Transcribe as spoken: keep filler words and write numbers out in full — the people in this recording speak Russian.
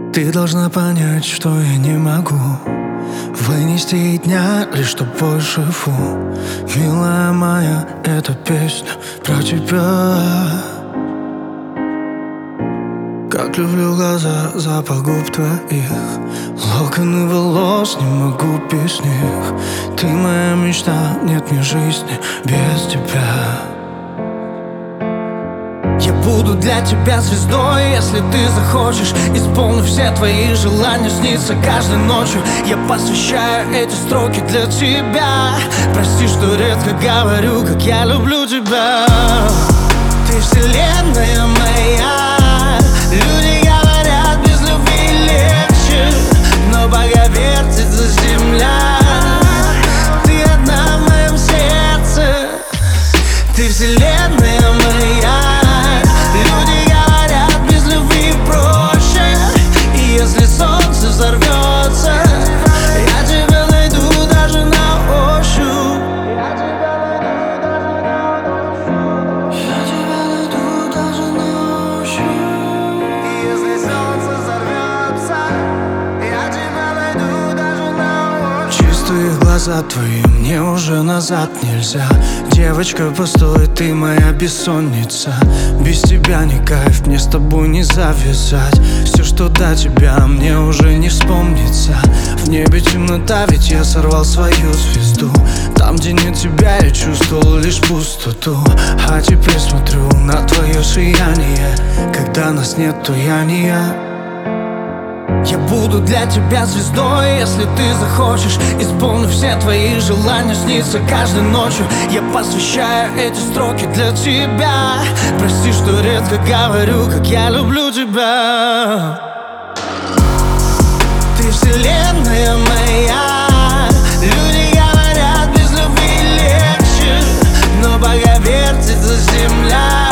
Ты должна понять, что я не могу вынести и дня, лишь чтоб больше фу. Милая моя, эта песня про тебя. Как люблю глаза, запах губ твоих, локоны волос, не могу без них. Ты моя мечта, нет мне жизни без тебя. Я буду для тебя звездой, если ты захочешь. Исполню все твои желания, снится каждой ночью. Я посвящаю эти строки для тебя. Прости, что редко говорю, как я люблю тебя. Ты вселенная моя. Люди говорят, без любви легче, но пока вертится земля, ты одна в моем сердце. Ты вселенная моя. Люди говорят, без любви проще, и если солнце взорвется, я тебя найду даже на ощупь. Я тебя найду даже на ощупь. Я тебя найду даже на ощупь. И если солнце взорвется, я тебя найду даже на ощупь. Чистые глаза твои, мне уже назад нельзя. Девочка, постой, ты моя бессонница. Без тебя не кайф, мне с тобой не завязать. Все, что до тебя, мне уже не вспомнится. В небе темнота, ведь я сорвал свою звезду. Там, где нет тебя, я чувствовал лишь пустоту. А теперь смотрю на твое сияние. Когда нас нет, то я не я. Я буду для тебя звездой, если ты захочешь. Исполню все твои желания, снится каждой ночью. Я посвящаю эти строки для тебя. Прости, что редко говорю, как я люблю тебя. Ты вселенная моя. Люди говорят, без любви легче, но пока вертится земля,